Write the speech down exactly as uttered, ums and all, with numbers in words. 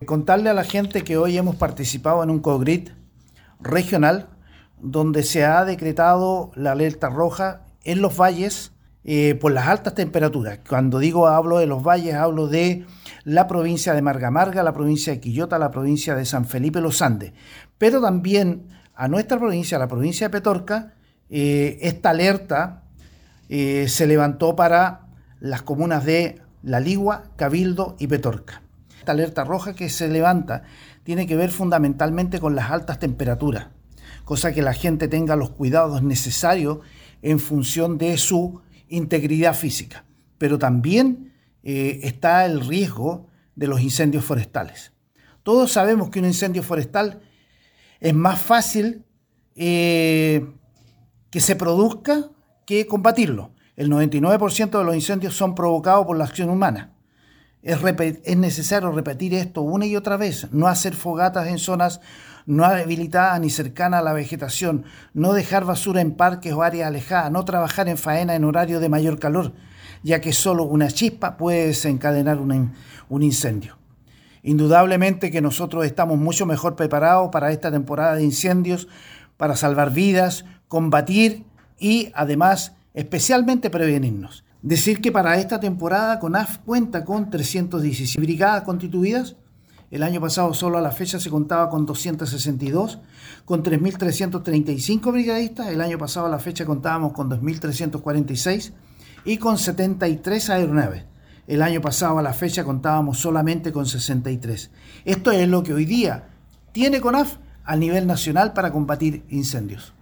Contarle a la gente que hoy hemos participado en un COGRIT regional donde se ha decretado la alerta roja en los valles eh, por las altas temperaturas. Cuando digo hablo de los valles, hablo de la provincia de Marga Marga, la provincia de Quillota, la provincia de San Felipe Los Andes, pero también a nuestra provincia, a la provincia de Petorca, eh, esta alerta eh, se levantó para las comunas de La Ligua, Cabildo y Petorca. Esta alerta roja que se levanta tiene que ver fundamentalmente con las altas temperaturas, cosa que la gente tenga los cuidados necesarios en función de su integridad física. Pero también eh, está el riesgo de los incendios forestales. Todos sabemos que un incendio forestal es más fácil eh, que se produzca que combatirlo. El noventa y nueve por ciento de los incendios son provocados por la acción humana. Es, es necesario repetir esto una y otra vez, no hacer fogatas en zonas no habilitadas ni cercanas a la vegetación, no dejar basura en parques o áreas alejadas, no trabajar en faena en horario de mayor calor, ya que solo una chispa puede desencadenar un, un incendio. Indudablemente que nosotros estamos mucho mejor preparados para esta temporada de incendios, para salvar vidas, combatir y además especialmente prevenirnos. Decir que para esta temporada CONAF cuenta con trescientas dieciséis brigadas constituidas. El año pasado solo a la fecha se contaba con doscientas sesenta y dos, con tres mil trescientos treinta y cinco brigadistas. El año pasado a la fecha contábamos con dos mil trescientos cuarenta y seis y con setenta y tres aeronaves. El año pasado a la fecha contábamos solamente con sesenta y tres. Esto es lo que hoy día tiene CONAF a nivel nacional para combatir incendios.